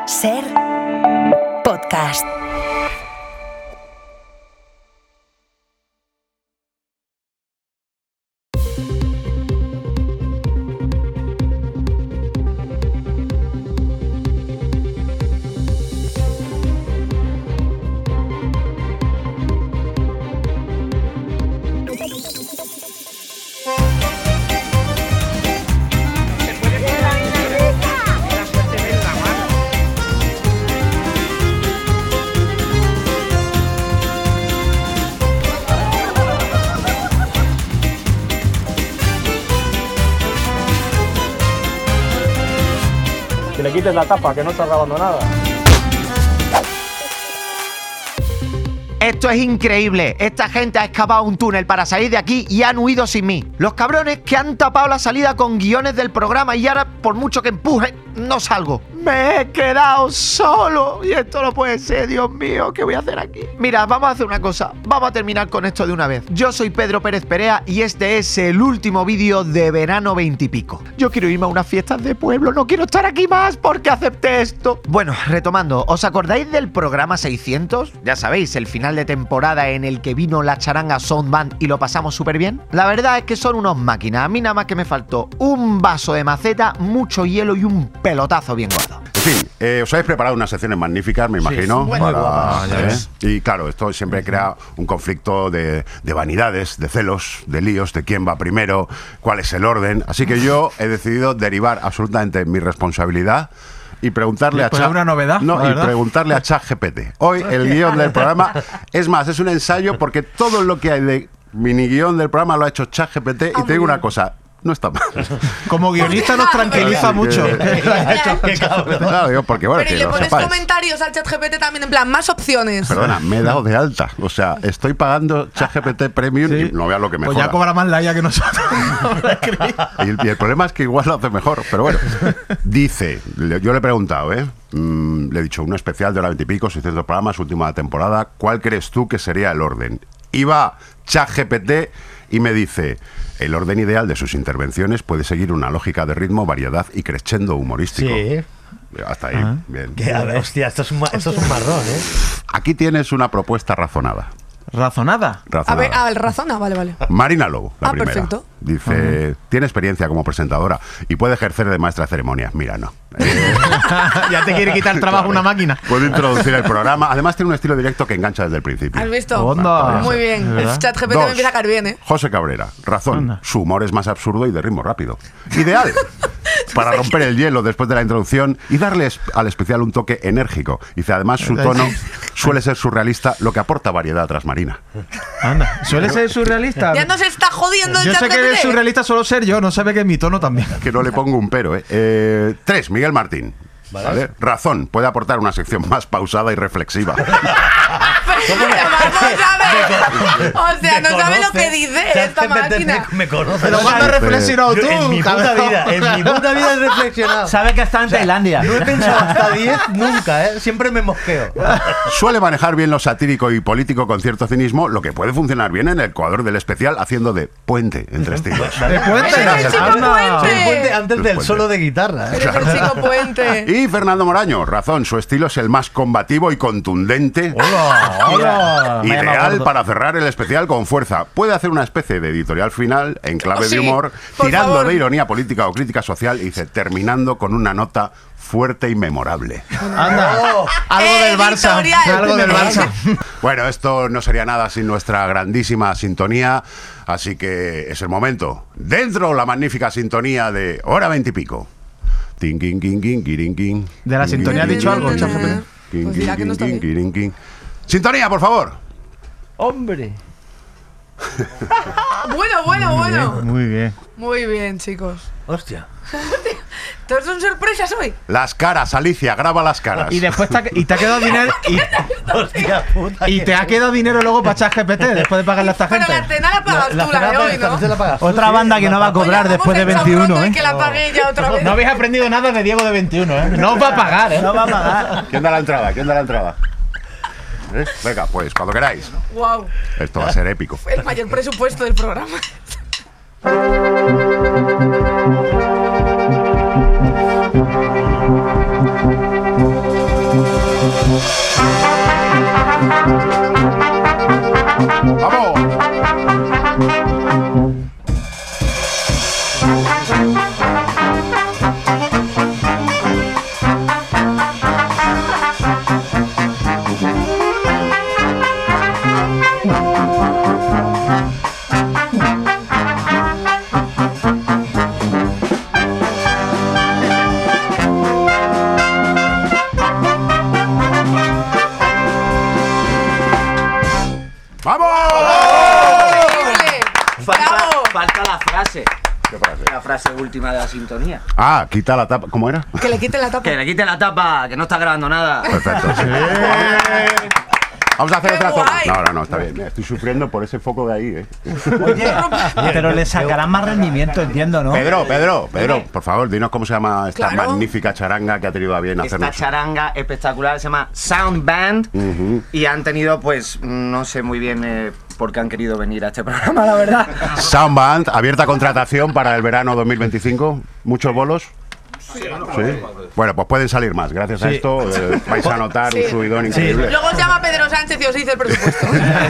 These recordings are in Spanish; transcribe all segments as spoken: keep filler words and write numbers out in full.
Ser podcast. Que le quites la tapa, que no está grabando nada. Esto es increíble. Esta gente ha excavado un túnel para salir de aquí y han huido sin mí. Los cabrones que han tapado la salida con guiones del programa y ahora, por mucho que empuje, no salgo. Me he quedado solo y esto no puede ser, Dios mío, ¿qué voy a hacer aquí? Mira, vamos a hacer una cosa. Vamos a terminar con esto de una vez. Yo soy Pedro Pérez Perea y este es el último vídeo de verano veintipico. Yo quiero irme a unas fiestas de pueblo, no quiero estar aquí más porque acepté esto. Bueno, retomando, ¿os acordáis del programa seiscientos? Ya sabéis, el final de temporada en el que vino la charanga Sound Band y lo pasamos súper bien. La verdad es que son unos máquinas. A mí nada más que me faltó un vaso de maceta, mucho hielo y un pelotazo bien gordo. En fin, eh, os habéis preparado unas secciones magníficas, me imagino. Sí, bueno, para, guapa, ya ¿eh? ves. Y claro, esto siempre crea un conflicto de, de vanidades, de celos, de líos, de quién va primero, cuál es el orden. Así que yo he decidido derivar absolutamente mi responsabilidad y preguntarle a Chat. Chat. una novedad, No, y preguntarle a ChatGPT. Hoy el guión del programa, es más, es un ensayo porque todo lo que hay de mini guión del programa lo ha hecho ChatGPT. Y te digo una cosa. No está mal. Como guionista nos tranquiliza Así mucho. que- Claro, digo, porque bueno, Pero que y le lo pones sepáis. comentarios al ChatGPT también, en plan, más opciones. Perdona, me he dado de alta. O sea, estoy pagando ChatGPT Premium Sí. y no veas lo que me Pues joda. ya cobra más la I A que nosotros. Y el, y el problema es que igual lo hace mejor. Pero bueno, dice, le- yo le he preguntado, ¿eh? Mm, le he dicho, un especial de hora veintipico, seiscientos programas, última temporada. ¿Cuál crees tú que sería el orden? Y va ChatGPT y me dice, el orden ideal de sus intervenciones puede seguir una lógica de ritmo, variedad y crescendo humorístico. Sí. Hasta ahí, Ah. bien. Que, a ver, hostia, esto es, un, ma- esto es un marrón, ¿eh? Aquí tienes una propuesta razonada. Razonada. A razonada. ver, ah, el razona, vale, vale. Marina Lobo, la Ah, primera. perfecto. Dice, tiene experiencia como presentadora y puede ejercer de maestra de ceremonias. Mira, no. Eh, Ya te quiere quitar trabajo una máquina. puede introducir el programa. Además tiene un estilo directo que engancha desde el principio. ¿Has visto? Onda. Muy bien. ¿De verdad? ChatGPT Dos. me empieza a caer bien, ¿eh? José Cabrera, razón. Anda. Su humor es más absurdo y de ritmo rápido. Ideal para romper el hielo después de la introducción y darle es- al especial un toque enérgico. Dice, además su tono suele ser surrealista, lo que aporta variedad tras Marina. Anda. ¿Suele ser surrealista? Ya nos está jodiendo el Yo sé ChatGPT. que eres surrealista solo ser yo, no sabe que mi tono también. Que no le pongo un pero, ¿eh? Eh, tres, Miguel Martín. Vale. ¿Vale? Razón, puede aportar una sección más pausada y reflexiva. Vamos a ver. O sea, no sabe lo que dice esta ChatGPT máquina. Me, me conoce. Pero ¿cuándo has Yo- reflexionado Yo tú? en mi puta cabrón? vida, en mi puta vida he reflexionado. Sabe que está en Tailandia. No he pensado hasta diez nunca, ¿eh? Siempre me mosqueo. Suele manejar bien lo satírico y político con cierto cinismo, lo que puede funcionar bien en el Ecuador del especial, haciendo de puente entre estilos. ¿De puente? Eres el chico Anda. puente. El puente antes del puente. solo de guitarra, ¿eh? Eres el chico puente. Y Fernando Moraño, razón, su estilo es el más combativo y contundente. Hola, hola. Me llama Ideal gordo. para cerrar el especial con fuerza. Puede hacer una especie de editorial final en clave Oh, sí, de humor, por tirando favor. de ironía política o crítica social y dice, terminando con una nota fuerte y memorable. Anda. Algo del Barça. Editorial. Algo del Barça. Bueno, esto no sería nada sin nuestra grandísima sintonía, así que es el momento. Dentro la magnífica sintonía de hora veintipico. Tin, quin, quin, quin, quirin, quin. ¿De la Tin, sintonía quin, ha dicho quin, algo, quin, ChatGPT? quin, Pues dirá quin, que no está quin, bien. quin, quin. Sintonía, por favor. Hombre. Bueno, bueno, bueno. Muy bien. Muy bien, chicos. Hostia. ¿Todos son sorpresas hoy? Las caras, Alicia, graba las caras. Y después te ha, y te ha quedado dinero. Y, Hostia puta. y que- te ha quedado dinero luego para ChatGPT después de pagarle a esta Pero la gente. cena la pagas La tú, la cena de paga- hoy, esta ¿no? noche la pagas tú, Otra sí, banda que no va a Oye, cobrar vamos después de el veintiuno, sabroso y ¿eh? que la pague ya otra vez. No habéis aprendido nada de Diego de veintiuno, ¿eh? No os va a pagar, ¿eh? No va a pagar. ¿Quién da la entrada? ¿Quién da la entrada? ¿Eh? Venga, pues cuando queráis. Wow. Esto va a ser épico. El mayor presupuesto del programa. frase última de la sintonía. Ah, quita la tapa. ¿Cómo era? Que le quiten la tapa. Que le quite la tapa, que no está grabando nada. Perfecto. Sí. Vamos a hacer ¡Qué otra toma. guay! No, no, no, está bien. Mira, estoy sufriendo por ese foco de ahí, ¿eh? Oye, pero le sacarán más rendimiento, entiendo, ¿no? Pedro, Pedro, Pedro, por favor, dinos cómo se llama esta Claro. magnífica charanga que ha tenido a bien Esta hacernos. charanga espectacular se llama Sound Band Ujú. y han tenido, pues, no sé muy bien eh, por qué han querido venir a este programa, la verdad. Soundband, abierta contratación para el verano dos mil veinticinco. ¿Muchos bolos? Sí. Bueno, pues pueden salir más. Gracias a Sí. esto eh, vais a notar Sí. un subidón increíble. Luego os llama Pedro Sánchez y os dice el presupuesto.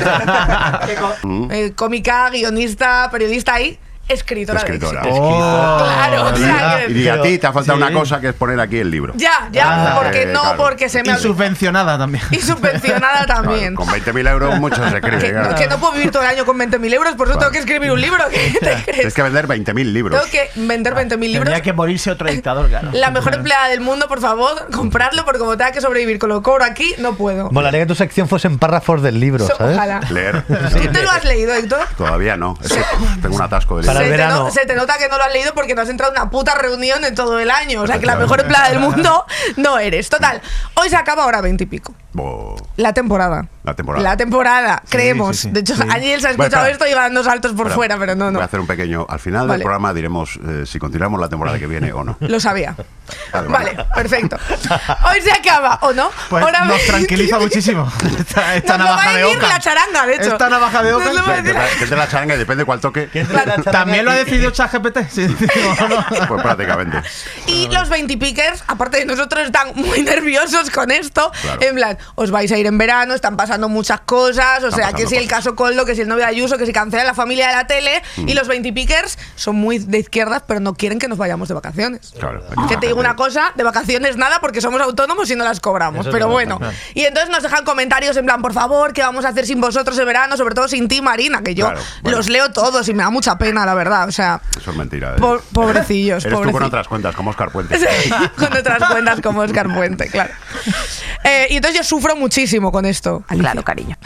eh, cómica, guionista, periodista y escritora. de Escritora. éxito. Oh, Claro, o sea que- Y a ti te ha faltado Sí. una cosa que es poner aquí el libro. Ya, ya, Ah, porque eh, no, claro. porque se me Y ha subvencionada también. Y subvencionada también. Claro, con veinte mil euros mucho se escribe. Que, claro. que no puedo vivir todo el año con veinte mil euros, por eso Claro. tengo que escribir un libro. ¿Qué te crees? Tienes que vender veinte mil libros. Tengo que vender veinte mil libros. Tendría que morirse otro dictador, claro. La mejor empleada del mundo, por favor, compradlo, porque como tenga que sobrevivir con lo que cobro aquí, no puedo. Molaría que tu sección fuese en párrafos del libro, So- ¿sabes? ojalá. Leer. ¿Tú te lo has leído, Héctor? Todavía no. Es que tengo un atasco de Para Se el te, verano. no- se te nota que no lo has leído porque no has entrado a una puta reunión en todo el año. O sea, que la mejor empleada del mundo no eres. Total, hoy se acaba ahora veinte y pico. Oh, La temporada. La temporada. La temporada, creemos. sí, sí. De hecho, Sí. Aniel se ha Bueno, escuchado espera. esto y va dando saltos por Espera, fuera, pero no, no. Voy a hacer un pequeño. Al final Vale. del programa diremos eh, si continuamos la temporada que viene o no. Lo sabía. Vale, Vale, vale. perfecto. Hoy se acaba, ¿o no? Pues Ahora nos me- tranquiliza muchísimo. Esta, esta Nos lo va navaja a de decir Ockham. la charanga, de hecho. Esta navaja de Ockham. Nos lo va a decir- Que es de la charanga y depende cuál toque. También lo ha decidido ChatGPT. Sí, decimos, ¿no? Pues prácticamente. Y los veintipickers, aparte de nosotros, están muy nerviosos con esto. Claro. En plan, os vais a ir en verano, están pasando muchas cosas. O Están sea, que pasando si el cosas. caso Coldo, que si el novio de Ayuso, que si cancela la familia de la tele. Mm. Y los veintipickers son muy de izquierdas, pero no quieren que nos vayamos de vacaciones. Claro. Que te digo una cosa, de vacaciones nada, porque somos autónomos y no las cobramos. Eso es Pero verdad, bueno. claro. Y entonces nos dejan comentarios en plan, por favor, ¿qué vamos a hacer sin vosotros el verano? Sobre todo sin ti, Marina, que yo Claro, bueno. los leo todos y me da mucha pena, la verdad. O sea, Eso es mentira. ¿eh? po- pobrecillos, Eres tú con pobrecillos. otras cuentas, como Oscar Puente. Sí, con otras cuentas como Oscar Puente, claro. Eh, y entonces yo sufro muchísimo con esto. Alicia. Claro, cariño.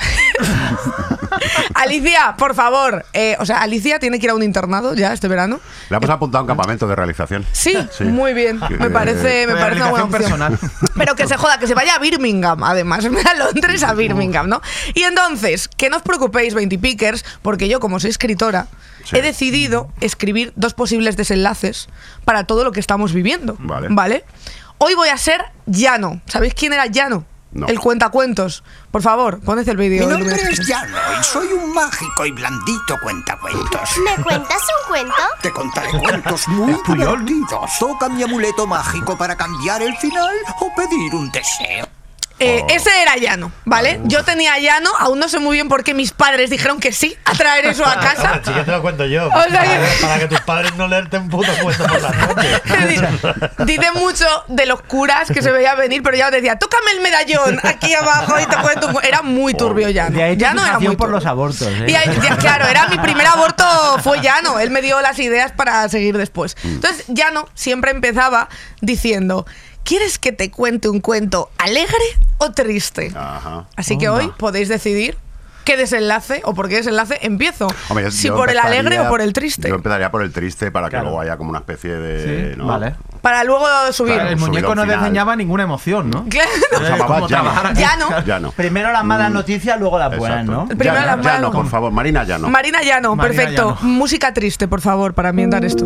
Alicia, por favor. eh, o sea, Alicia tiene que ir a un internado ya este verano. Le hemos apuntado a un campamento de realización. Sí, Sí. muy bien. Sí, Me eh, parece, me parece una buena opción. personal. Pero que se joda, que se vaya a Birmingham, además. A Londres, a Birmingham, ¿no? Y entonces, que no os preocupéis, veintipickers, porque yo, como soy escritora, Sí. he decidido escribir dos posibles desenlaces para todo lo que estamos viviendo. Vale. Hoy voy a ser Llano. ¿Sabéis quién era Llano? No. El cuentacuentos. Por favor, poned el vídeo. Mi nombre es Llano y soy un mágico y blandito cuentacuentos. ¿Me cuentas un cuento? Te contaré cuentos muy divertidos. Toca mi amuleto mágico para cambiar el final o pedir un deseo. Eh, Oh. Ese era Llano, ¿vale? Yo tenía Llano, aún no sé muy bien por qué mis padres dijeron que sí a traer eso a casa. Sí que te lo cuento yo. O sea que- para, para que tus padres no leerte un puto cuento por la noche. Es decir, dice mucho de los curas que se veía venir, pero ya os decía, tócame el medallón aquí abajo y te cuento un cu-". Era muy turbio Llano. De ahí tu Llano era fijación muy por turbio. los abortos, ¿eh? Y ahí- ya, claro, era mi primer aborto, fue Llano. Él me dio las ideas para seguir después. Entonces, Llano siempre empezaba diciendo, ¿quieres que te cuente un cuento alegre o triste? Ajá. Así que hoy podéis decidir qué desenlace o por qué desenlace empiezo. Hombre, yo- si yo por el empezaría- alegre o por el triste. Yo empezaría por el triste para que Claro. luego haya como una especie de. Sí, ¿no? vale. Para luego subir. Claro, El muñeco subidón no final. desdeñaba ninguna emoción, ¿no? Claro. Se llamaba Como Llano. trabajar aquí. Llano. Ya no. Primero las malas noticias, luego las buenas, Exacto. ¿no? Primero Ya, las no, malas. ya no, por favor. Marina, ya no. Marina Llano, Marina perfecto. Llano. Música triste, por favor, para ambientar esto.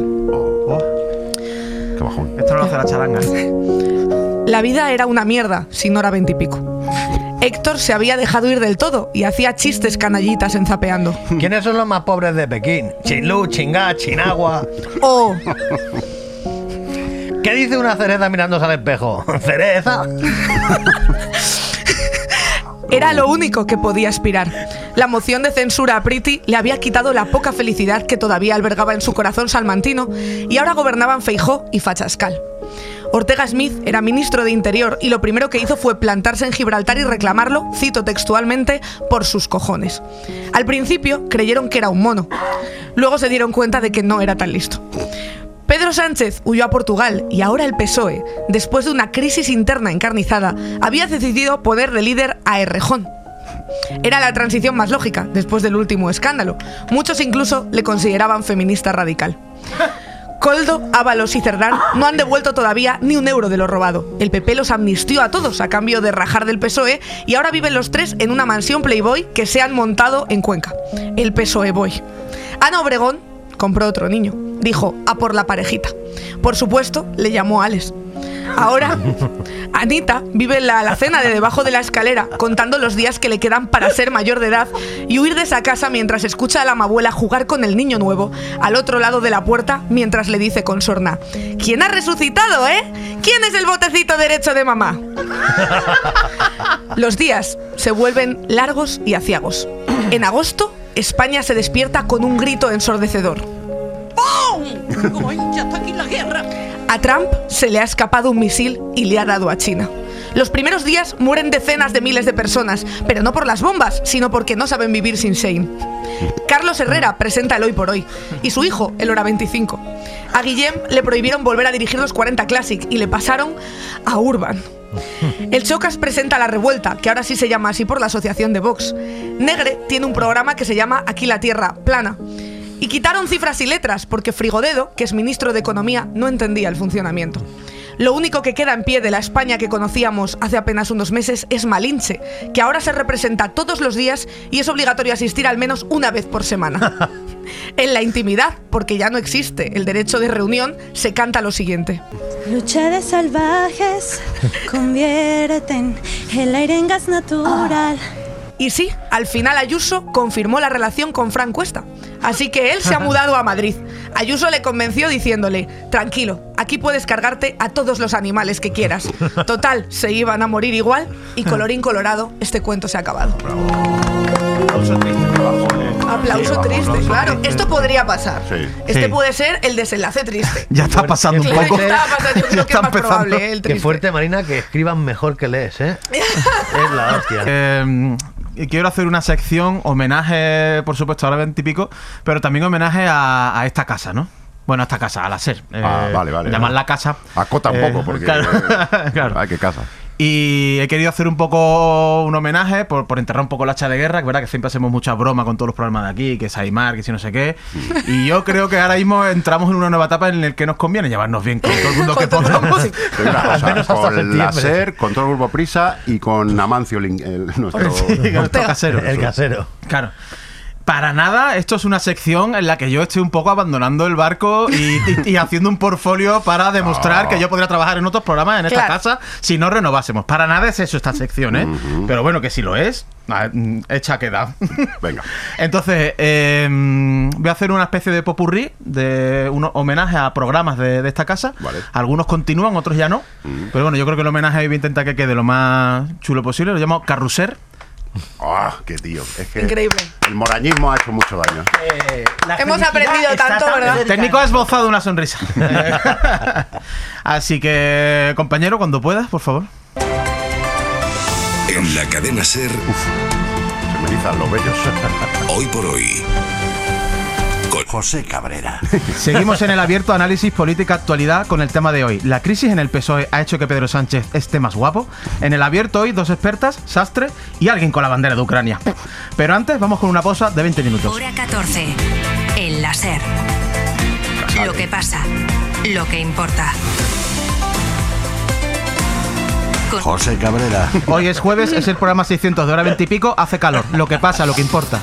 Qué bajón. Esto no lo hace la charanga. La vida era una mierda, sin hora veintipico. Héctor se había dejado ir del todo y hacía chistes canallitas en Zapeando. ¿Quiénes son los más pobres de Pekín? Sin luz, sin gas, sin agua. O ¿Qué dice una cereza mirándose al espejo? ¿Cereza? era lo único que podía aspirar. La moción de censura a Priti le había quitado la poca felicidad que todavía albergaba en su corazón salmantino y ahora gobernaban Feijó y Fachascal. Ortega Smith era ministro de Interior y lo primero que hizo fue plantarse en Gibraltar y reclamarlo, cito textualmente, por sus cojones. Al principio creyeron que era un mono. Luego se dieron cuenta de que no era tan listo. Pedro Sánchez huyó a Portugal y ahora el P S O E, después de una crisis interna encarnizada, había decidido poner de líder a Errejón. Era la transición más lógica, después del último escándalo. Muchos incluso le consideraban feminista radical. Coldo, Ábalos y Cerdán no han devuelto todavía ni un euro de lo robado. El P P los amnistió a todos a cambio de rajar del P S O E y ahora viven los tres en una mansión Playboy que se han montado en Cuenca. El P S O E Boy. Ana Obregón compró otro niño. Dijo, a por la parejita. Por supuesto, le llamó Alex. Ahora, Anita vive en la alacena de debajo de la escalera contando los días que le quedan para ser mayor de edad y huir de esa casa mientras escucha a la amabuela jugar con el niño nuevo al otro lado de la puerta mientras le dice con sorna: ¿quién ha resucitado, eh? ¿Quién es el botecito derecho de mamá? Los días se vuelven largos y aciagos. En agosto, España se despierta con un grito ensordecedor. ¡Oh! ¡Ya está aquí la guerra! A Trump se le ha escapado un misil y le ha dado a China. Los primeros días mueren decenas de miles de personas, pero no por las bombas, sino porque no saben vivir sin Shane. Carlos Herrera presenta el Hoy por Hoy y su hijo el Hora veinticinco. A Guillem le prohibieron volver a dirigir los cuarenta Classic y le pasaron a Urban. El Chocas presenta La Revuelta, que ahora sí se llama así por la asociación de Vox. Negre tiene un programa que se llama Aquí la Tierra plana. Y quitaron cifras y letras porque Frigodedo, que es ministro de Economía, no entendía el funcionamiento. Lo único que queda en pie de la España que conocíamos hace apenas unos meses es Malinche, que ahora se representa todos los días y es obligatorio asistir al menos una vez por semana. En la intimidad, porque ya no existe el derecho de reunión, se canta lo siguiente. Lucha de salvajes, convierten el aire en gas natural. Y sí, al final Ayuso confirmó la relación con Fran Cuesta. Así que él se ha mudado a Madrid. Ayuso le convenció diciéndole: tranquilo, aquí puedes cargarte a todos los animales que quieras. Total, se iban a morir igual y colorín colorado, este cuento se ha acabado. Aplauso triste, Aplauso triste, claro. Esto podría pasar. Sí. Este Sí. puede ser el desenlace triste. Ya está pasando un Claro, poco. está pasando, yo creo Ya que es está más empezando. probable, ¿eh? el Qué triste. fuerte, Marina, que escriban mejor que lees, ¿eh? Es la hostia. Eh, y quiero hacer una sección, homenaje, por supuesto, ahora veintipico, pero también homenaje a, a esta casa, ¿no? Bueno, a esta casa, al hacer. Ah, vale, vale. Llamarla casa. Acota un Eh, poco, porque. claro, claro. Ay, qué casa. Y he querido hacer un poco un homenaje por, por enterrar un poco la hacha de guerra, que es verdad que siempre hacemos mucha broma con todos los programas de aquí, que es Aymar, que si no sé qué. Y yo creo que ahora mismo entramos en una nueva etapa en la que nos conviene llevarnos bien con todo el mundo que podamos. Te digo una cosa, Al menos hasta con septiembre. la SER, con todo el grupo Prisa y con Amancio, el, el- nuestro. Sí, nuestro casero. El casero. Claro. Para nada, esto es una sección en la que yo estoy un poco abandonando el barco y, y- y haciendo un portfolio para demostrar No. que yo podría trabajar en otros programas en esta Claro. casa si no renovásemos. Para nada es eso esta sección, ¿eh? Pero bueno, que si lo es, ah, mm, hecha queda. Venga. Entonces, eh, voy a hacer una especie de popurrí, de un homenaje a programas de, de esta casa. Vale. Algunos continúan, otros ya no. Pero bueno, yo creo que el homenaje voy a intentar que quede lo más chulo posible. Lo llamo Carrusel. Ah, qué tío. Es que Increíble. el morañismo ha hecho mucho daño. Hemos aprendido tanto, ¿verdad? El técnico ha esbozado una sonrisa. Así que, compañero, cuando puedas, por favor. En la cadena SER, Se me erizan los vellos. hoy por hoy. Con José Cabrera. Seguimos en el abierto análisis política actualidad con el tema de hoy. La crisis en el P S O E ha hecho que Pedro Sánchez esté más guapo. En el abierto hoy, dos expertas, Sastre y alguien con la bandera de Ucrania. Pero antes vamos con una pausa de veinte minutos. Hora catorce. El láser. Lo que pasa. Lo que importa. Con José Cabrera. Hoy es jueves, es el programa seiscientos de hora veinte y pico, hace calor. Lo que pasa, lo que importa.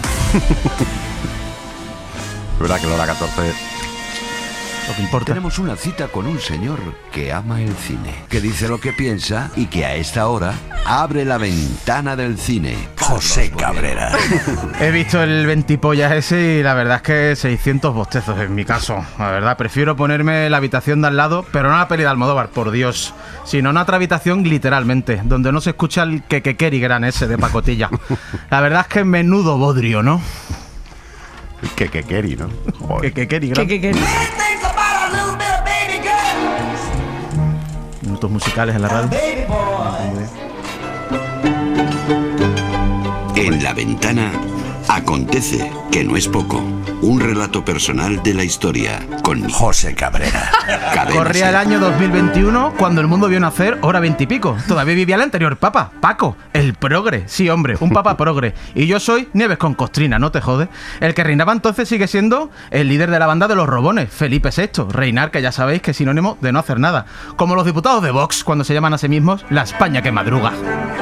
Es verdad que la hora catorce. Lo que importa. Tenemos una cita con un señor que ama el cine, que dice lo que piensa y que a esta hora abre la ventana del cine. José Cabrera. He visto el veintipollas ese y la verdad es que seiscientos bostezos en mi caso. La verdad, prefiero ponerme la habitación de al lado, pero no la peli de Almodóvar, por Dios. Sino en otra habitación literalmente, donde no se escucha el quequequeri gran ese de pacotilla. La verdad es que menudo bodrio, ¿no? Que que queri, ¿no? Joder. Quequequeri ¿Qué, gran. qué, qué? Minutos musicales en la radio. En la ventana Acontece, que no es poco. Un relato personal de la historia con José Cabrera. Cadena Corría el Ser. año dos mil veintiuno cuando el mundo vio nacer hora veintipico. Todavía vivía el anterior papa, Paco, el progre. Sí, hombre, un papa progre. Y yo soy Nieves con costrina, no te jode. El que reinaba entonces sigue siendo el líder de la banda de los robones, Felipe sexto. Reinar, que ya sabéis que es sinónimo de no hacer nada. Como los diputados de Vox cuando se llaman a sí mismos la España que madruga.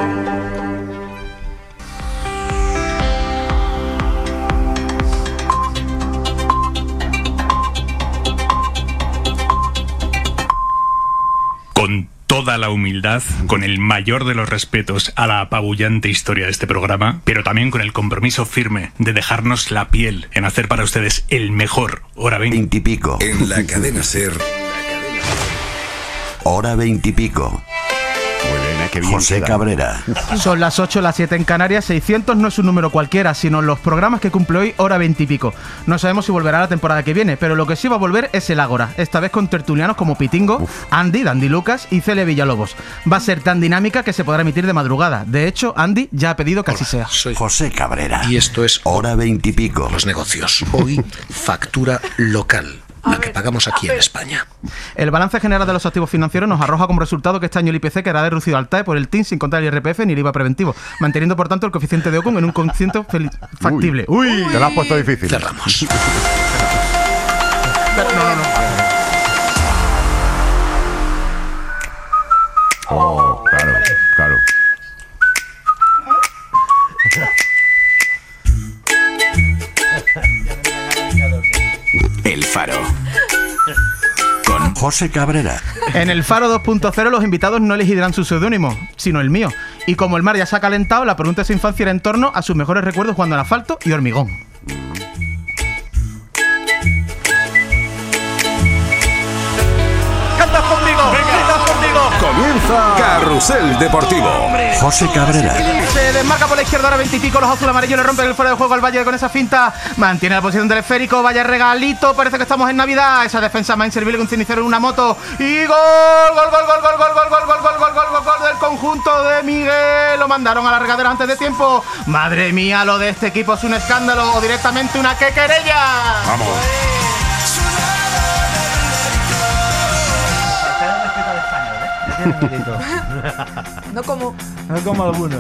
Con toda la humildad, con el mayor de los respetos a la apabullante historia de este programa, pero también con el compromiso firme de dejarnos la piel en hacer para ustedes el mejor Hora veintipico. En la cadena Ser. Hora veintipico. José Cabrera. Son las ocho, las siete en Canarias. seiscientos no es un número cualquiera, sino los programas que cumple hoy hora veintipico. No sabemos si volverá la temporada que viene, pero lo que sí va a volver es el Ágora. Esta vez con tertulianos como Pitingo, Uf. Andy, Dandy Lucas y Celia Villalobos. Va a ser tan dinámica que se podrá emitir de madrugada. De hecho, Andy ya ha pedido que Hola, así sea. Soy José Cabrera. Y esto es Hora veintipico. Los negocios. Hoy, factura local. La que pagamos aquí en España. El balance general de los activos financieros nos arroja como resultado que este año el I P C quedará reducido al T A E por el T I N sin contar el I R P F ni el I V A preventivo, manteniendo por tanto el coeficiente de Ocon en un coeficiente factible. Uy, Uy, te lo has puesto difícil. Cerramos. No, no, no. Oh, claro, claro. El Faro. Con José Cabrera. En el Faro dos punto cero los invitados no elegirán su seudónimo, sino el mío. Y como el mar ya se ha calentado, la pregunta de su infancia era en torno a sus mejores recuerdos jugando al asfalto y hormigón. ¡Cantas conmigo! ¡Cantas conmigo! Comienza Carrusel Deportivo. José Cabrera. Se desmarca por la izquierda, ahora veintipico, los azul amarillos le rompen el fuera de juego al Valle con esa finta. Mantiene la posición del esférico, vaya regalito, parece que estamos en Navidad. Esa defensa más inservible que un cenicero en una moto. Y gol, gol, gol, gol, gol, gol, gol, gol, gol, gol, gol, gol, gol, gol del conjunto de Miguel. Lo mandaron a la regadera antes de tiempo. Madre mía, lo de este equipo es un escándalo o directamente una quequerella. Vamos. No como. No como algunos.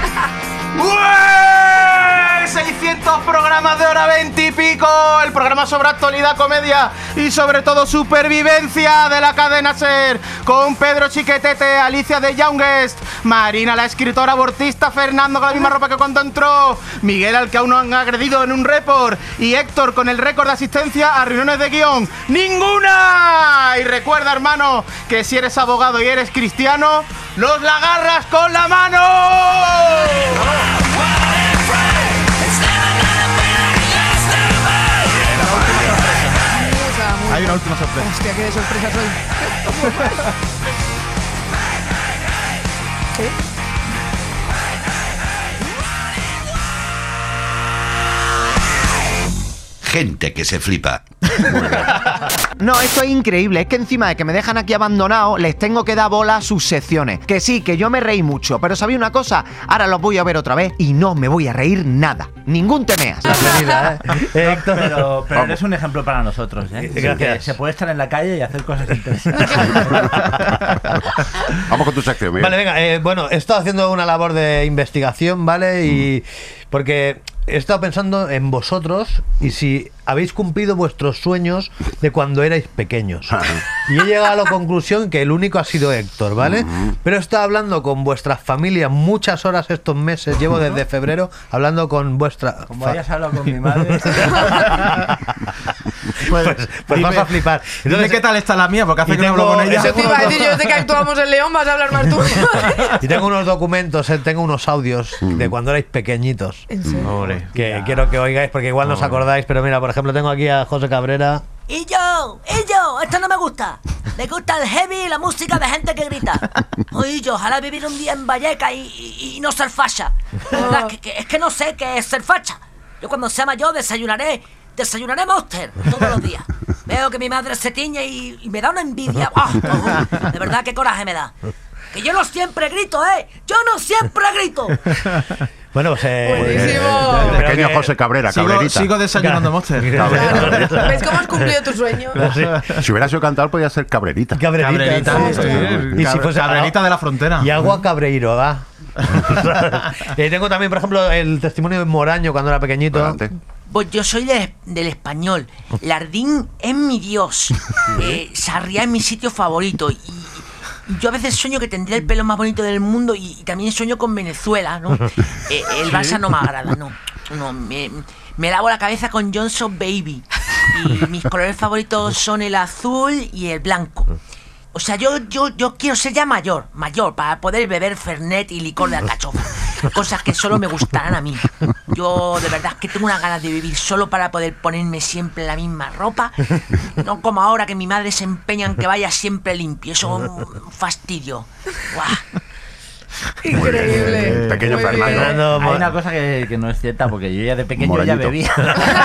seiscientos programas de hora veintipico, el programa sobre actualidad, comedia y sobre todo supervivencia de la cadena Ser, con Pedro Chiquetete, Alicia de Youngest, Marina la escritora abortista, Fernando con la misma ropa que cuando entró, Miguel al que aún no han agredido en un report y Héctor con el récord de asistencia a reuniones de guión, ¡ninguna! Y recuerda, hermano, que si eres abogado y eres cristiano, ¡los la agarras con la mano! Hay una última sorpresa. Hostia, qué sorpresa soy. ¿Qué? Gente que se flipa. No, esto es increíble. Es que encima de que me dejan aquí abandonado, les tengo que dar bola a sus secciones. Que sí, que yo me reí mucho, pero ¿sabéis una cosa? Ahora los voy a ver otra vez y no me voy a reír nada. Ningún temeas. La realidad, ¿eh? Eh, Héctor, pero, pero eres un ejemplo para nosotros, ¿eh? Gracias. Que se puede estar en la calle y hacer cosas interesantes. Vamos con tu sección, Miguel. Vale, venga, eh, bueno, he estado haciendo una labor de investigación, ¿vale? Y porque he estado pensando en vosotros y si habéis cumplido vuestros sueños de cuando erais pequeños. Y he llegado a la conclusión que el único ha sido Héctor, ¿vale? Uh-huh. Pero he estado hablando con vuestras familias muchas horas estos meses, llevo desde febrero hablando con vuestra... Como hayas hablado con mi madre... Pues, pues, pues vas a flipar. Entonces, dime qué tal está la mía, porque hace que no hablo con ella. Eso te iba a decir, yo desde que actuamos en León vas a hablar más tú. Y tengo unos documentos, eh, tengo unos audios de cuando erais pequeñitos. ¿En serio? Que ya. quiero que oigáis, porque igual no os acordáis, pero mira, por ejemplo, tengo aquí a José Cabrera. Y yo, y yo, esto no me gusta. Me gusta el heavy y la música de gente que grita. Oye, yo, ojalá vivir un día en Vallecas y, y, y no ser facha. ¿Verdad? Que, que, es que no sé qué es ser facha. Yo cuando sea mayor desayunaré, desayunaré Monster todos los días. Veo que mi madre se tiñe y, y me da una envidia. ¡Oh, oh, de verdad, qué coraje me da. Que yo no siempre grito, ¿eh? Yo no siempre grito. Bueno, pues... Eh, Buenísimo. El pequeño José Cabrera, Sigo, Cabrerita. sigo desayunando Monster. Cabrera. ¿Ves cómo has cumplido tu sueño? Si hubiera sido cantador, podía ser Cabrerita. Cabrerita. Cabrerita, sí. sí. Y si fuese Cabrerita de la frontera. Y agua Cabreiro, va. Y tengo también, por ejemplo, el testimonio de Moraño cuando era pequeñito. Adelante. Pues yo soy de- del español. Lardín es mi dios. Eh, Sarriá es mi sitio favorito. Y y yo a veces sueño que tendría el pelo más bonito del mundo y, y también sueño con Venezuela, ¿no? Eh, el Barça no me agrada, no. No, me, me lavo la cabeza con Johnson Baby. Y mis colores favoritos son el azul y el blanco. O sea, yo, yo, yo quiero ser ya mayor, mayor, para poder beber Fernet y licor de alcachofa. Cosas que solo me gustarán a mí. Yo de verdad que tengo unas ganas de vivir solo para poder ponerme siempre la misma ropa. No como ahora que mi madre se empeña en que vaya siempre limpio. Eso es un fastidio. ¡Guau! Increíble. Pequeño Muy Fernando. bien. Hay una cosa que, que no es cierta, porque yo ya de pequeño Morañito. ya bebía.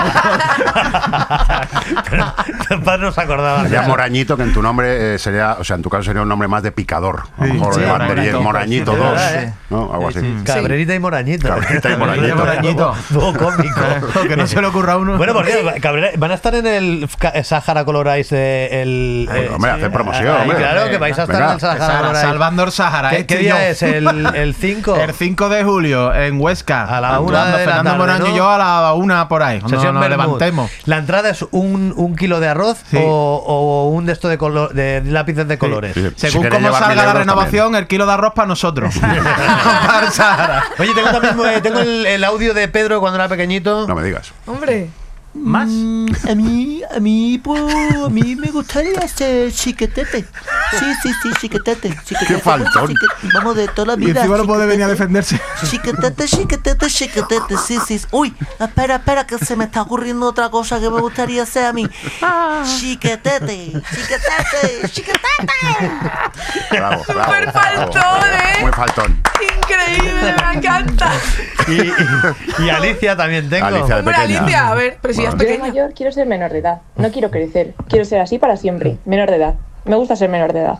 El padre no se acordaba. Ya Morañito, que en tu nombre eh, sería, o sea, en tu caso sería un nombre más de picador. A lo mejor sí, de Morañito. Morañito, Morañito Sí, dos, ¿verdad, ¿no? Algo así. Cabrerita y Morañito. Cabrerita y Morañito. Morañito. Dúo cómico. Que no se le ocurra a uno. Bueno, por cierto, Cabrera, van a estar en el Ca- Sahara Color Ice de el. Ay, eh, hombre, hacer promoción, ahí, hombre. claro, que vais a estar Venga. en el Sahara Sahara, Color Ice. salvando el Sahara. ¿Qué, este qué y yo. día es? ¿El cinco? El cinco de julio en Huesca. A la una Actuando de la Fernando tarde, Moraño ¿no? y yo a la una por ahí. Cuando Sesión nos Bermud. levantemos. La entrada es un, un kilo de arroz Sí. o, o un de esto de, color, de lápices de colores. Sí. Si Según queréis cómo llevar salga mil la euros renovación, el kilo de arroz para nosotros. Para el Sahara. Oye, tengo también eh, tengo el, el audio de Pedro cuando era pequeñito. No me digas. Hombre. Más. A mí, a mí, pues, a mí me gustaría ser chiquetete. Sí, sí, sí, chiquetete. chiquetete Qué faltón. chiquetete. Vamos, de toda la Y vida. encima no puede venir a chiquetete. defenderse. Chiquetete, chiquetete, chiquetete. Sí, sí. Uy, espera, espera, que se me está ocurriendo otra cosa que me gustaría ser a mí. Chiquetete, chiquetete, chiquetete. Bravo, bravo. Súper faltón, ¿eh? Muy faltón. Increíble, me encanta. Y, y, y Alicia también tengo. Alicia de Hombre, pequeña. Alicia, a ver, pero si ya es Yo de pequeña. mayor quiero ser menor de edad. No quiero crecer. Quiero ser así para siempre. Menor de edad. Me gusta ser menor de edad.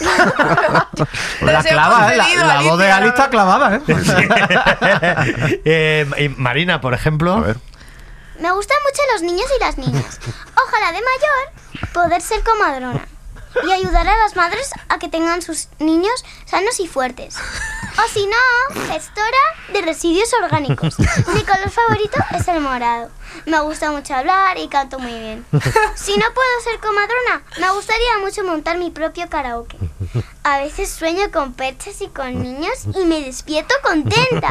La Deseo clava, ¿eh? La, concedido, la voz de Alicia. Ali está clavada, ¿eh? Eh, y Marina, por ejemplo. A ver. Me gustan mucho los niños y las niñas. Ojalá de mayor poder ser comadrona y ayudar a las madres a que tengan sus niños sanos y fuertes. O si no, gestora de residuos orgánicos. Mi color favorito es el morado. Me gusta mucho hablar y canto muy bien. Si no puedo ser comadrona, me gustaría mucho montar mi propio karaoke. A veces sueño con perchas y con niños y me despierto contenta.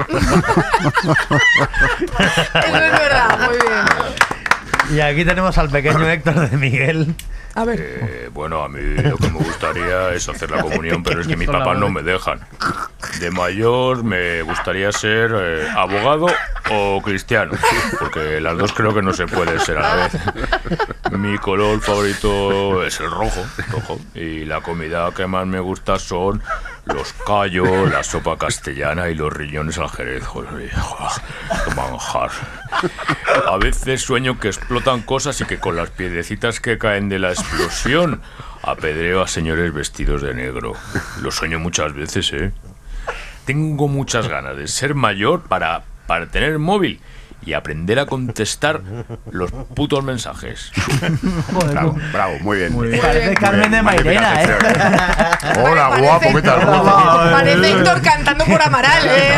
Eso es verdad, muy bien. Y aquí tenemos al pequeño Héctor de Miguel. A ver. Eh, bueno, a mí lo que me gustaría es hacer la comunión, pero es que mis papás no me dejan. De mayor me gustaría ser eh, abogado o cristiano, porque las dos creo que no se puede ser a la vez. Mi color favorito es el rojo, rojo, y la comida que más me gusta son los callos, la sopa castellana y los riñones al jerez. Joder, joder, qué manjar. A veces sueño que explotan cosas y que con las piedrecitas que caen de la explosión apedreo a señores vestidos de negro. Lo sueño muchas veces, ¿eh? Tengo muchas ganas de ser mayor para, para tener móvil y aprender a contestar los putos mensajes. Bravo, bravo, muy bien. Muy bien. Parece Carmen de Mairena, ¿eh? Hola, Parece- guapo, ¿qué tal? Parece Héctor cantando por Amaral, ¿eh?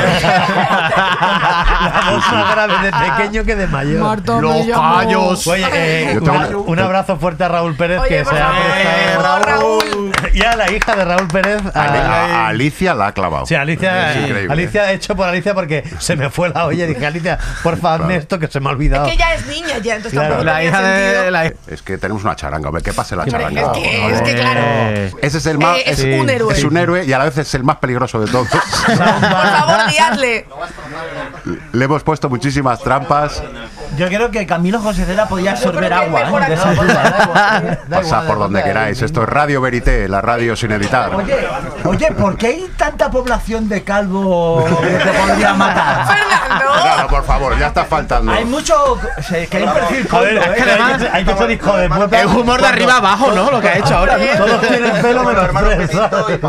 La voz más grave de pequeño que de mayor. Marta, me Los llamo. callos. Oye, eh, Yo tengo- un, un abrazo fuerte a Raúl Pérez, Oye, que por se ha favor, prestado. Raúl. Y a la hija de Raúl Pérez. A, A, a Alicia la ha clavado. sí, Alicia, Es increíble. Alicia, hecho por Alicia porque se me fue la olla y dije, Alicia, porfa, hazme esto que se me ha olvidado. Es que ya es niña, ya, entonces Claro. tampoco La tenía hija sentido. de la Es que tenemos una charanga, hombre, que pase la Hombre, charanga. es que, es que claro. Ese es el más. Eh, es un héroe. Es un héroe y a la vez es el más peligroso de todos. Por favor, guiadle. Le hemos puesto muchísimas trampas. Yo creo que Camilo José Cela podía absorber agua. ¿eh? De esa Pasad por donde queráis. Esto es Radio Verité, la radio sin editar. Oye, oye, ¿por qué hay tanta población de calvo que te podría matar? Claro, por favor, ya está faltando. Hay mucho. O sea, que hay un perfil Joder, corto, es que ¿eh? además hay que ser hijo de puta. Es humor de arriba abajo, ¿no? Lo que ha hecho ahora. Todos tienen pelo menos tres.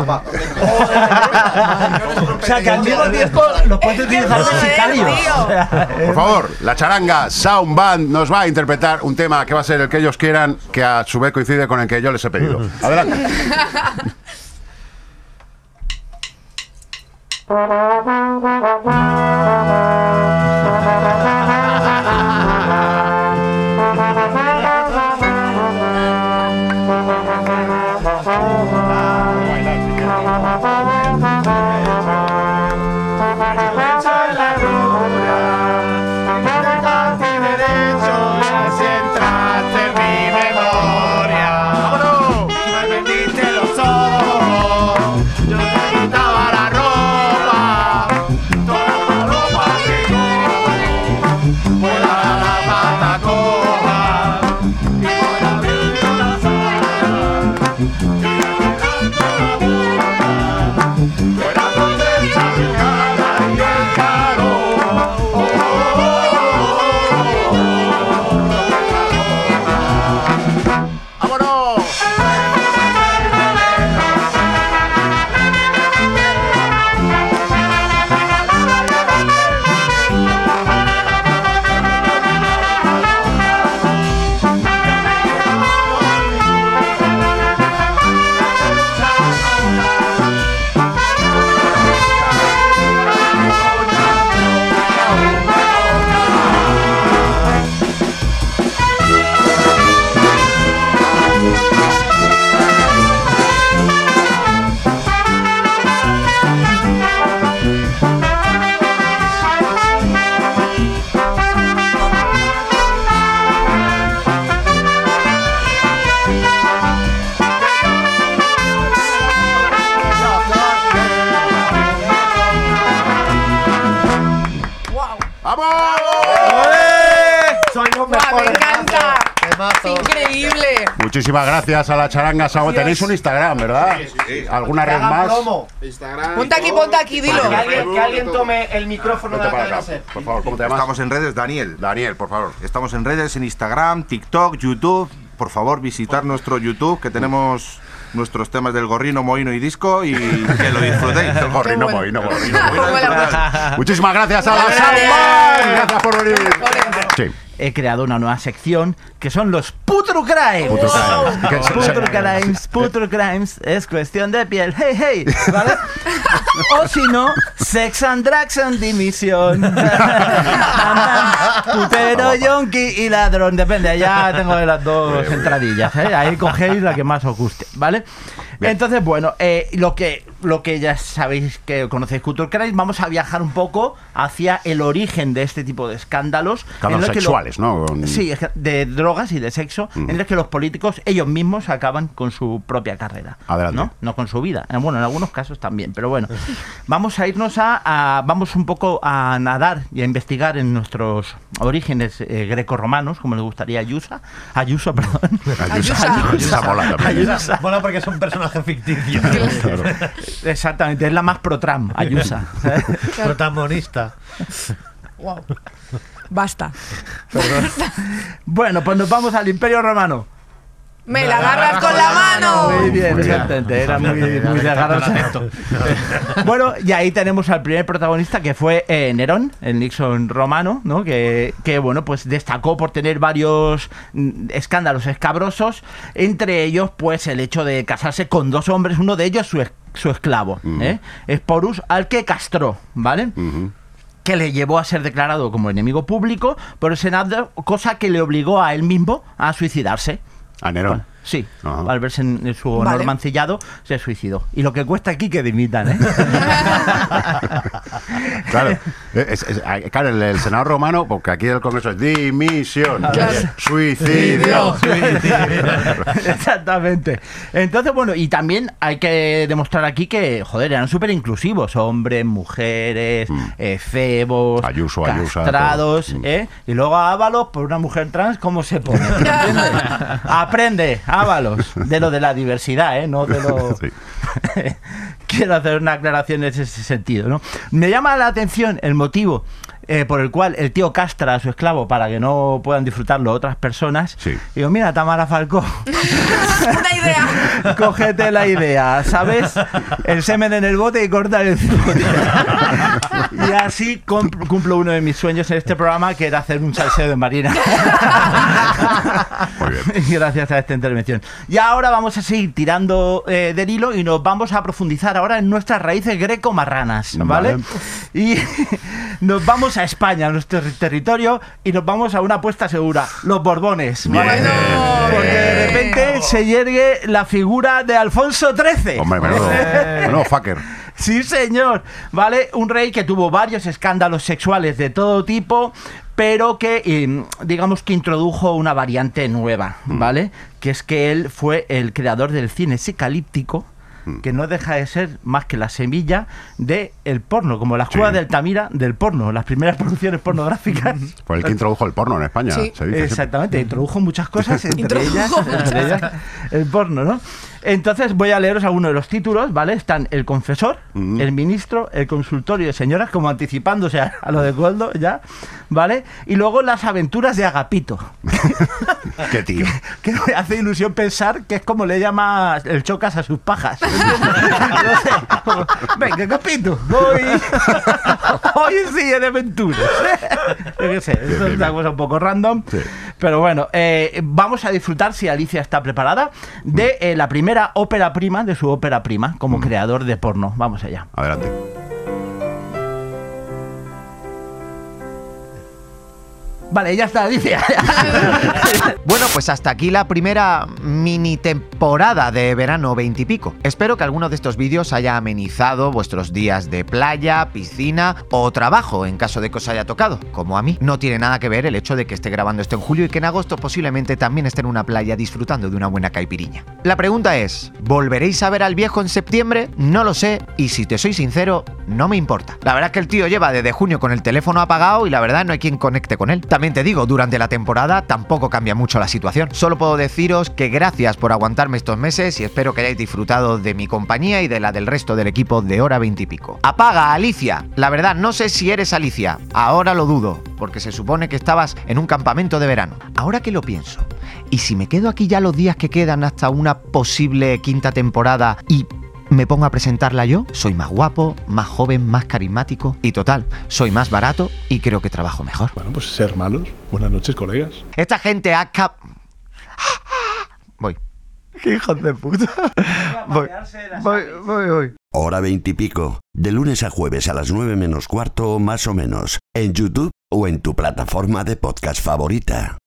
O sea, que al mismo tiempo lo puedes utilizar de sicario. O sea, Por favor, la charanga Sound Band nos va a interpretar un tema que va a ser el que ellos quieran, que a su vez coincide con el que yo les he pedido. Adelante. Muchísimas gracias a la charanga Sound. Tenéis un Instagram, ¿verdad? Sí, sí, sí. ¿Alguna red más? Instagram. Ponte aquí, ponte aquí, dilo. Que alguien, que alguien tome el micrófono de la cadena SER. Por favor, ¿cómo te llamas? Estamos en redes, Daniel. Daniel, por favor. Estamos en redes, en Instagram, TikTok, YouTube. Por favor, visitar nuestro YouTube, que tenemos nuestros temas del gorrino, mohino y disco, y que lo disfrutéis. El gorrino, mohino, gorrino, mohino. Muchísimas gracias a la Sound. Gracias por venir. Sí. He creado una nueva sección que son los Putru Crimes. Putru Crimes. Putru Crimes, Putru Crimes, es cuestión de piel, hey, hey, ¿vale? O si no, Sex and Drugs and Division. Putero, yonki y ladrón, depende, ya tengo las dos entradillas, ¿eh? Ahí cogéis la que más os guste, ¿vale? Bien. Entonces, bueno, eh, lo que lo que ya sabéis que conocéis Culture Crimes, vamos a viajar un poco hacia el origen de este tipo de escándalos. Escándalos sexuales, lo, ¿no? Con... Sí, de drogas y de sexo, mm. en los que los políticos ellos mismos acaban con su propia carrera. Adelante. ¿No? No con su vida. Bueno, en algunos casos también, pero bueno. Vamos a irnos a, a vamos un poco a nadar y a investigar en nuestros orígenes eh, grecorromanos, como le gustaría a Ayuso. Ayuso, perdón. Ayusa. Ayusa mola también. Ayusa mola porque es un personaje ficticio. Claro. Exactamente, es la más pro-Trump, Ayusa. Protagonista. Wow. Basta. Bueno, pues nos vamos al Imperio Romano. ¡Me la agarras con la mano! Muy bien, exactamente. Era muy, muy de agarrarse. Bueno, y ahí tenemos al primer protagonista, que fue eh, Nerón, el Nixon romano, ¿no? Que, que, bueno, pues destacó por tener varios mm, escándalos escabrosos, entre ellos, pues, el hecho de casarse con dos hombres, uno de ellos su, es, su esclavo, uh-huh. ¿eh? Esporus, al que castró, ¿vale? Uh-huh. Que le llevó a ser declarado como enemigo público por el Senado, cosa que le obligó a él mismo a suicidarse. ¿A Nerón? Bueno, sí, uh-huh. al verse en, en su honor vale. mancillado, se suicidó. Y lo que cuesta aquí que dimitan, ¿eh? Claro, es, es, claro el, el Senado romano, porque aquí el Congreso es dimisión, Claro. suicidio. Exactamente. Entonces, bueno, y también hay que demostrar aquí que, joder, eran súper inclusivos. Hombres, mujeres, mm. eh, febos, Ayuso, Ayusa, castrados, todo. ¿eh? Y luego Ábalos, por una mujer trans, ¿cómo se pone? Aprende, Ábalos, de lo de la diversidad, ¿eh? No de lo... Sí. Quiero hacer una aclaración en ese sentido, ¿no? Me llama la atención el motivo eh, por el cual el tío castra a su esclavo para que no puedan disfrutarlo otras personas. Sí. Digo, mira, Tamara Falcó, Una idea. cógete la idea, ¿sabes? El semen en el bote y cortar el bote. Y así cumpl- cumplo uno de mis sueños en este programa, que era hacer un salseo de Marina. Muy bien. Gracias a esta intervención. Y ahora vamos a seguir tirando eh, del hilo y nos vamos a profundizar ahora en nuestras raíces greco-marranas, ¿vale? Vale. Y nos vamos a España, a nuestro territorio, y nos vamos a una apuesta segura, los Borbones, ¿vale? Bien. Porque de repente se yergue la figura de Alfonso trece. Hombre, menudo, menudo fucker. Sí, señor. ¿Vale? Un rey que tuvo varios escándalos sexuales de todo tipo, pero que, eh, digamos que introdujo una variante nueva, ¿vale? Que es que él fue el creador del cine psicalíptico, que no deja de ser más que la semilla del el porno, como la escuela Sí. del Altamira del porno, las primeras producciones pornográficas. Fue el que introdujo el porno en España, Sí, se dice. exactamente, introdujo muchas cosas, entre Introdujo ellas, entre muchas. ellas el porno, ¿no? Entonces voy a leeros algunos de los títulos, ¿vale? Están El Confesor, Mm. El Ministro, El Consultorio de Señoras, como anticipándose a, a lo de Coldo, ¿ya? ¿Vale? Y luego Las Aventuras de Agapito, Qué tío. que me hace ilusión pensar que es como le llama el Chocas a sus pajas. No sé, como, venga, Agapito, hoy, hoy sí de aventuras. Yo qué sé, esto es una cosa un poco random. Sí. Pero bueno, eh, vamos a disfrutar, si Alicia está preparada, de eh, la primera ópera prima, de su ópera prima, como Mm. creador de porno. Vamos allá. Adelante. Vale, ya está, Alicia. Bueno, pues hasta aquí la primera mini temporada de verano veintipico. Espero que alguno de estos vídeos haya amenizado vuestros días de playa, piscina o trabajo, en caso de que os haya tocado, como a mí. No tiene nada que ver el hecho de que esté grabando esto en julio y que en agosto posiblemente también esté en una playa disfrutando de una buena caipiriña. La pregunta es, ¿volveréis a ver al viejo en septiembre? No lo sé, y si te soy sincero, no me importa. La verdad es que el tío lleva desde junio con el teléfono apagado y la verdad no hay quien conecte con él. También te digo, durante la temporada tampoco cambia mucho la situación. Solo puedo deciros que gracias por aguantarme estos meses y espero que hayáis disfrutado de mi compañía y de la del resto del equipo de Hora veintipico. ¡Apaga, Alicia! La verdad, no sé si eres Alicia. Ahora lo dudo, porque se supone que estabas en un campamento de verano. Ahora que lo pienso, ¿y si me quedo aquí ya los días que quedan hasta una posible quinta temporada y me pongo a presentarla yo? Soy más guapo, más joven, más carismático y total, soy más barato y creo que trabajo mejor. Bueno, pues ser malos. Buenas noches, colegas. Esta gente ha cap... Voy. ¡Qué hijos de puta! Voy, voy, voy, voy. Hora veintipico. De lunes a jueves a las nueve menos cuarto o más o menos. En YouTube o en tu plataforma de podcast favorita.